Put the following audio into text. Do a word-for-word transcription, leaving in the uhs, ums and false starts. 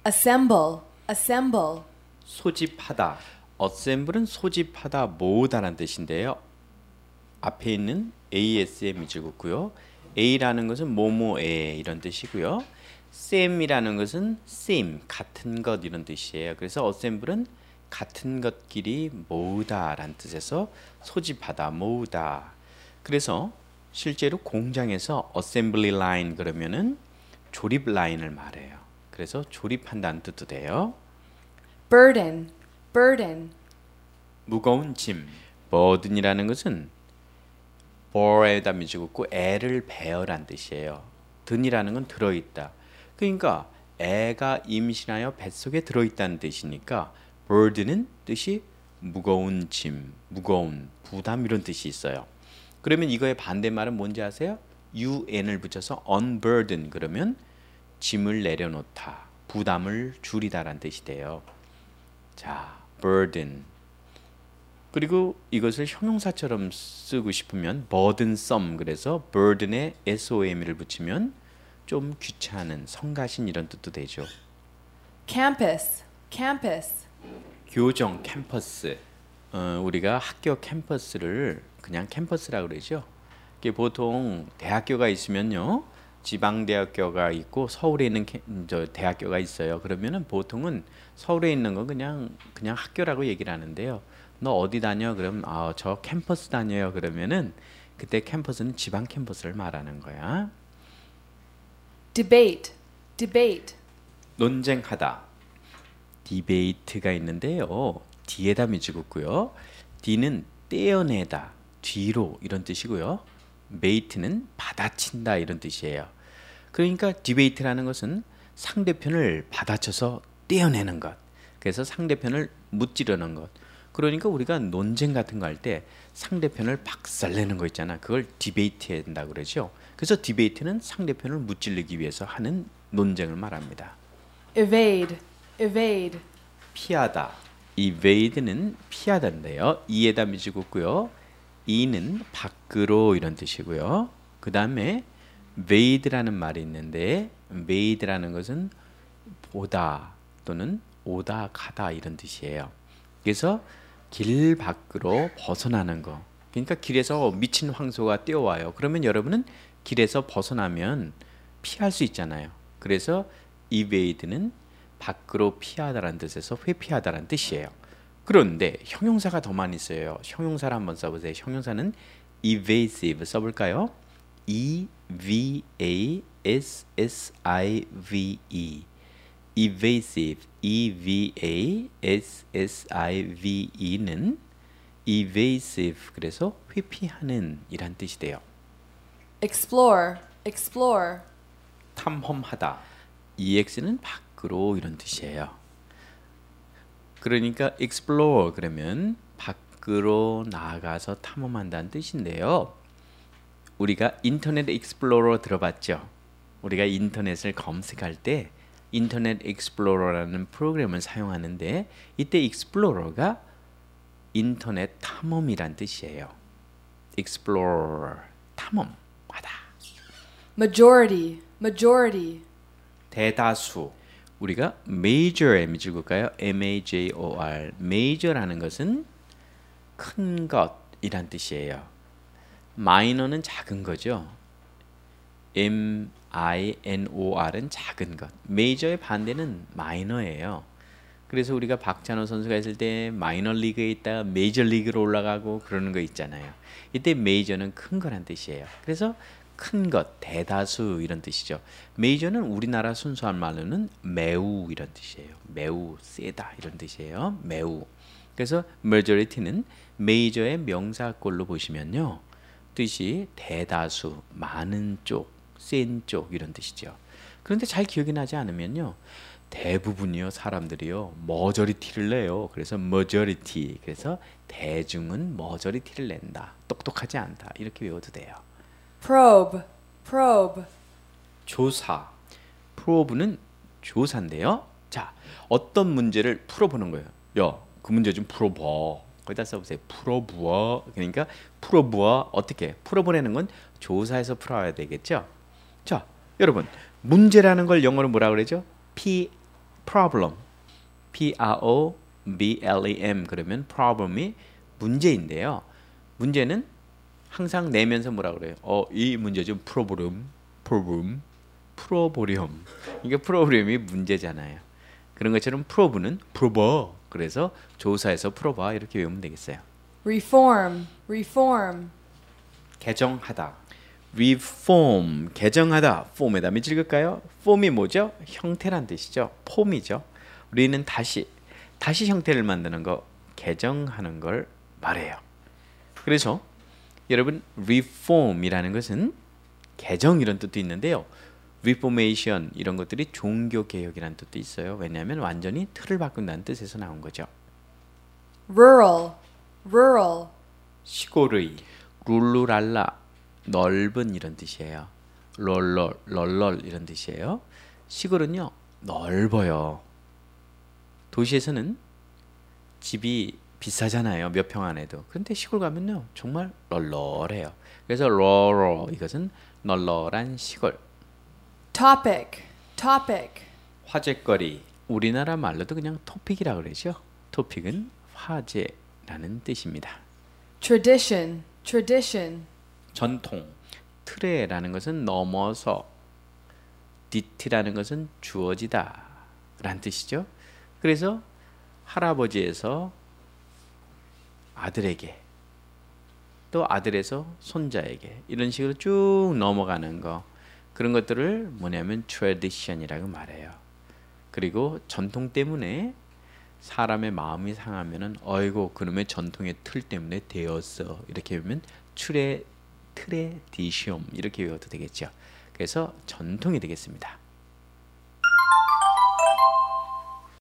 assemble, assemble. 소집하다. assemble은 소집하다, 모으다라는 뜻인데요. 앞에 있는 에이에스엠이 죽었고요. A라는 것은 뭐뭐에 이런 뜻이고요. same이라는 것은 same, 같은 것 이런 뜻이에요. 그래서 assemble은 같은 것끼리 모으다라는 뜻에서 소집하다, 모으다. 그래서 실제로 공장에서 assembly line 그러면은 조립 라인을 말해요. 그래서 조립한다는 뜻도 돼요. burden, burden. 무거운 짐. burden이라는 것은 bor에다 미주고 애를 베어란 뜻이에요. 든이라는 건 들어있다. 그러니까 애가 임신하여 뱃속에 들어있다는 뜻이니까 burden은 뜻이 무거운 짐, 무거운 부담 이런 뜻이 있어요. 그러면 이거의 반대말은 뭔지 아세요? un을 붙여서 unburden 그러면 짐을 내려놓다, 부담을 줄이다라는 뜻이 돼요. 자, burden. 그리고 이것을 형용사처럼 쓰고 싶으면 burdensome 그래서 burden에 som을 붙이면 좀 귀찮은, 성가신 이런 뜻도 되죠. campus, campus. 교정, 캠퍼스. 어, 우리가 학교 캠퍼스를 그냥 캠퍼스라고 그러죠. 이게 보통 대학교가 있으면요. 지방대학교가 있고 서울에 있는 캠, 저 대학교가 있어요. 그러면은 보통은 서울에 있는 건 그냥 그냥 학교라고 얘기를 하는데요. 너 어디 다녀? 그럼 아, 저 캠퍼스 다녀요. 그러면은 그때 캠퍼스는 지방 캠퍼스를 말하는 거야. debate, debate. 논쟁하다. 디베이트가 있는데요. 뒤에다 미지고요. D는 떼어내다, 뒤로 이런 뜻이고요. 베이트는 받아친다 이런 뜻이에요. 그러니까 디베이트라는 것은 상대편을 받아쳐서 떼어내는 것. 그래서 상대편을 무찌르는 것. 그러니까 우리가 논쟁 같은 거 할 때 상대편을 박살내는 거 있잖아. 그걸 디베이트 해야 된다고 그러죠. 그래서 디베이트는 상대편을 무찌르기 위해서 하는 논쟁을 말합니다. evade, evade. 피하다. evade는 피하다인데요. 이에다 미지고요. 이는 밖으로 이런 뜻이고요. 그 다음에 vade라는 말이 있는데 vade라는 것은 보다 또는 오다 가다 이런 뜻이에요. 그래서 길 밖으로 벗어나는 거. 그러니까 길에서 미친 황소가 뛰어와요. 그러면 여러분은 길에서 벗어나면 피할 수 있잖아요. 그래서 evade는 밖으로 피하다라는 뜻에서 회피하다라는 뜻이에요. 그런데 형용사가 더 많이 써요. 형용사를 한번 써보세요. 형용사는 evasive 써볼까요? E V A S S I V E evasive, E V A S S I V E는 evasive 그래서 회피하는 이란 뜻이 돼요. explore, explore. 탐험하다. ex는 밖으로 이런 뜻이에요. 그러니까 explore 그러면 밖으로 나가서 탐험한다는 뜻인데요. 우리가 인터넷 익스플로러 들어봤죠? 우리가 인터넷을 검색할 때 인터넷 익스플로러라는 프로그램을 사용하는데 이때 익스플로러가 인터넷 탐험이란 뜻이에요. explorer, 탐험하다. majority, majority. 대다수. 우리가 major에 미줄까요? M A J O R. major라는 것은 큰 것이란 뜻이에요. minor는 작은 거죠. M I N O R은 작은 것. major의 반대는 minor예요. 그래서 우리가 박찬호 선수가 있을 때 마이너 리그에 있다가 메이저 리그로 올라가고 그러는 거 있잖아요. 이때 major는 큰 거란 뜻이에요. 그래서 큰 것, 대다수 이런 뜻이죠. 메이저는 우리나라 순수한 말로는 매우 이런 뜻이에요. 매우 세다 이런 뜻이에요. 매우. 그래서 majority는 메이저의 명사꼴로 보시면요. 뜻이 대다수, 많은 쪽, 센 쪽 이런 뜻이죠. 그런데 잘 기억이 나지 않으면요. 대부분이요 사람들이요 머저리티를 내요. 그래서 majority 그래서 대중은 머저리티를 낸다. 똑똑하지 않다. 이렇게 외워도 돼요. probe, probe. 조사. probe는 조사인데요. 자, 어떤 문제를 풀어보는 거예요. 야, 그 문제 좀 풀어봐. 거기다 써보세요. 풀어보아. 그러니까 풀어보아. 어떻게? 풀어보내는 건 조사해서 풀어야 되겠죠. 자, 여러분 문제라는 걸 영어로 뭐라 그러죠? P problem, P R O B L E M 그러면 problem이 문제인데요. 문제는 항상 내면서 뭐라 그래요? 어, 이 문제 좀 풀어보렴, problem, 풀어보렴. 이게 프로그램이 문제잖아요. 그런 것처럼 프로브는 풀어봐. 그래서 조사에서 풀어봐 이렇게 외우면 되겠어요. reform, reform, 개정하다. reform, 개정하다. form에다 밑 읽을까요? form이 뭐죠? 형태란 뜻이죠. 폼이죠. 우리는 다시, 다시 형태를 만드는 거, 개정하는 걸 말해요. 그래서 여러분 reform이라는 것은 개정 이런 뜻도 있는데요. reformation 이런 것들이 종교 개혁이라는 뜻도 있어요. 왜냐하면 완전히 틀을 바꾼다는 뜻에서 나온 거죠. rural, rural, 시골의 룰루랄라 넓은 이런 뜻이에요. 롤롤 롤롤 이런 뜻이에요. 시골은요 넓어요. 도시에서는 집이 비싸잖아요. 몇 평 안에도. 그런데 시골 가면요 정말 널널해요. 그래서 rural 이것은 널널한 시골. topic, topic, 화제거리. 우리나라 말로도 그냥 토픽이라고 그러죠. 토픽은 화제라는 뜻입니다. tradition, tradition, 전통. 틀에라는 것은 넘어서, 디티라는 것은 주어지다 라는 뜻이죠. 그래서 할아버지에서 아들에게, 또 아들에서 손자에게 이런 식으로 쭉 넘어가는 거, 그런 것들을 뭐냐면 tradition이라고 말해요. 그리고 전통 때문에 사람의 마음이 상하면은 어이고 그놈의 전통의 틀 때문에 되었어 이렇게 보면 트레 트레디션 이렇게 외워도 되겠죠. 그래서 전통이 되겠습니다.